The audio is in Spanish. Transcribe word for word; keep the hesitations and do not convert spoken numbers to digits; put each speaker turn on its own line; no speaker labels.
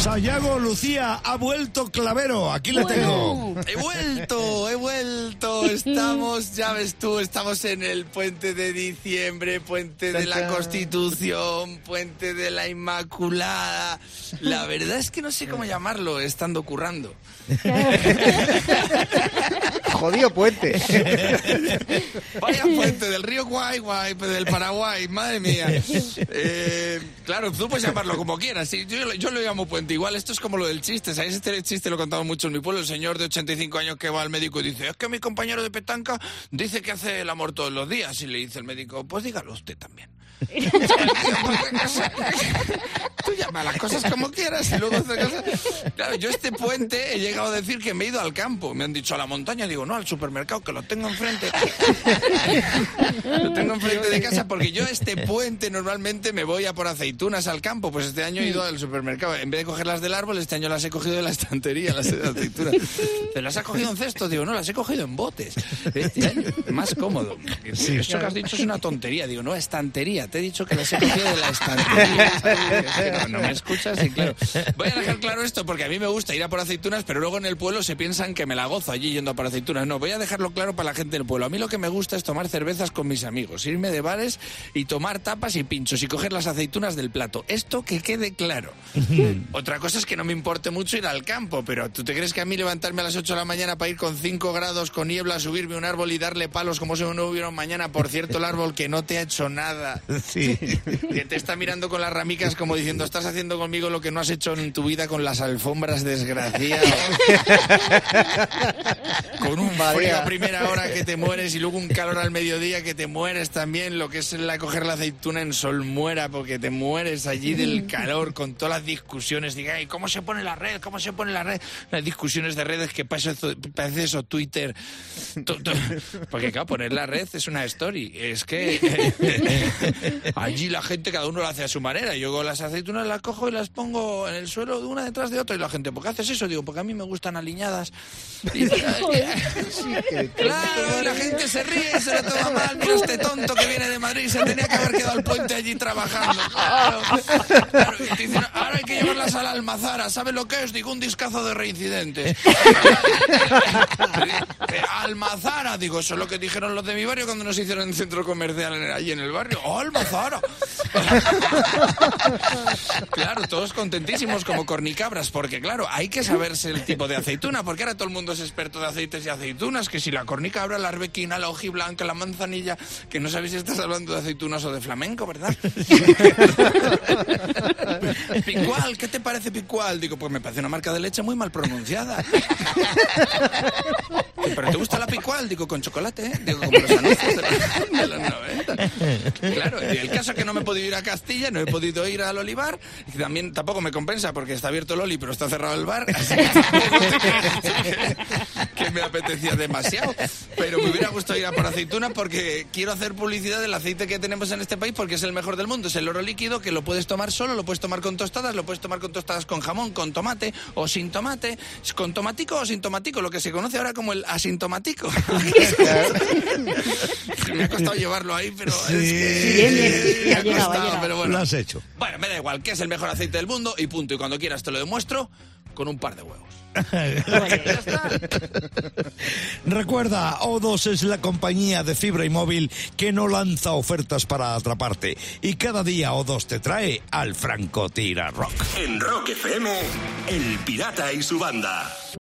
Sayago, Lucía, ha vuelto Clavero, aquí le tengo.
He vuelto, he vuelto, estamos, ya ves tú, estamos en el puente de diciembre, puente de la Constitución, puente de la Inmaculada. La verdad es que no sé cómo llamarlo, estando currando.
Jodido puente.
Vaya puente del río Guay, Guay, del Paraguay, madre mía. Eh, claro, tú puedes llamarlo como quieras. Sí, yo, yo lo llamo puente. Igual esto es como lo del chiste. ¿Sabes? Este chiste lo he contado mucho en mi pueblo. El señor de ochenta y cinco años que va al médico y dice: es que mi compañero de petanca dice que hace el amor todos los días. Y le dice el médico: pues dígalo usted también. Tú llama las cosas como quieras y luego haces cosas. Claro, yo este puente he llegado a decir que me he ido al campo. Me han dicho a la montaña, digo, no, al supermercado, que lo tengo enfrente. Lo tengo enfrente de casa porque yo este puente normalmente me voy a por aceitunas al campo. Pues este año he ido al supermercado. En vez de cogerlas del árbol, este año las he cogido de la estantería, las aceitunas. ¿Te las has cogido en cestos? Digo, no, las he cogido en botes. Este año, más cómodo. Sí, eso que has dicho es una tontería. Digo, no, estantería. Te he dicho que las he cogido de la estantería. Es que no, no me escuchas y claro. Voy a dejar claro esto porque a mí me gusta ir a por aceitunas, pero luego en el pueblo se piensan que me la gozo allí yendo a por aceitunas. No, voy a dejarlo claro para la gente del pueblo. A mí lo que me gusta es tomar cervezas con mis amigos, irme de bares y tomar tapas y pinchos y coger las aceitunas del plato. Esto que quede claro. Otra cosa es que no me importe mucho ir al campo, pero ¿tú te crees que a mí levantarme a las ocho de la mañana para ir con cinco grados, con niebla, subirme a un árbol y darle palos como si no hubiera un mañana? Por cierto, el árbol que no te ha hecho nada. Sí. Que te está mirando con las ramicas como diciendo: estás haciendo conmigo lo que no has hecho en tu vida con las alfombras, desgraciado. Con un frío a primera hora que te mueres y luego un calor al mediodía que te mueres también. Lo que es la coger la aceituna en solmuera porque te mueres allí del calor con todas las discusiones. Diga, ¿y cómo se pone la red? ¿Cómo se pone la red? Las discusiones de redes que parece eso, parece eso Twitter. Porque claro, poner la red es una story. Es que allí la gente, cada uno lo hace a su manera. Yo con las aceitunas las cojo y las pongo en el suelo de una detrás de otra. Y la gente, ¿por qué haces eso? Digo, porque a mí me gustan aliñadas. Y, sí, claro, y la gente se ríe, se lo toma mal. Mira este tonto que viene de Madrid, se tenía que haber quedado al puente allí trabajando. Claro, claro. Y te dicen, ahora hay que llevarlas a la Almazara. ¿Sabes lo que es? Digo, un discazo de reincidentes. Almazara, digo, eso es lo que dijeron los de mi barrio cuando nos hicieron el centro comercial allí en el barrio. ¡Oh, Almazara! Claro, todos contentísimos como cornicabras, porque claro, hay que saberse el tipo de aceituna, porque ahora todo el mundo es experto de aceites y aceitunas, que si la cornicabra, la arbequina, la hojiblanca, la manzanilla, que no sabéis si estás hablando de aceitunas o de flamenco, ¿verdad? Picual, ¿qué te parece Picual? Digo, pues me parece una marca de leche muy mal pronunciada. ¿Pero te gusta la Picual? Digo, con chocolate, ¿eh? Digo, como los anuncios de, la, de los noventa. Claro, y el caso es que no me he podido ir a Castilla, no he podido ir al Olivar, y también tampoco me compensa porque está abierto el Oli, pero está cerrado el bar, así que tampoco que, que me apetecía demasiado. Pero me hubiera gustado ir a por aceituna porque quiero hacer publicidad del aceite que tenemos en este país porque es el mejor del mundo. Es el oro líquido que lo puedes tomar solo, lo puedes tomar con tostadas, lo puedes tomar con tostadas con jamón, con tomate o sin tomate, con tomatico o sin tomatico, lo que se conoce ahora como el asintomatico. Me ha costado llevarlo ahí, pero
sí,
es que...
Sí, bien, bien, sí,
me ha
llegado,
costado, pero bueno.
Lo has hecho.
Bueno, me da igual, que es el mejor aceite del mundo y punto. Y cuando quieras te lo demuestro con un par de huevos.
Recuerda, O dos es la compañía de fibra y móvil que no lanza ofertas para atraparte. Y cada día O dos te trae al Franco Tira Rock.
En Rock F M, El Pirata y su banda.